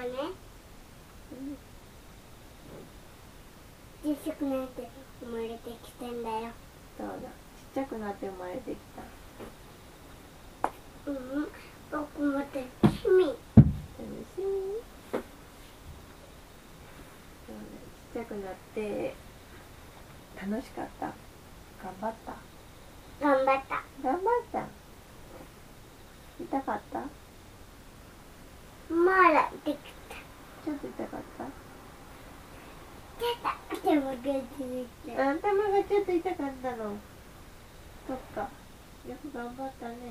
ね、小さくなって生まれてきたんだよ。 そうだ、ちっちゃくなって生まれてきた。 僕も楽しみ。 楽しみ。そうね、ちっちゃくなって楽しかった。頑張った。 頑張った。 頑張った。痛かった？ まだできた。 ちょっと痛かった？ 頭がついて。 頭がちょっと痛かったの。そっか。よく頑張ったね。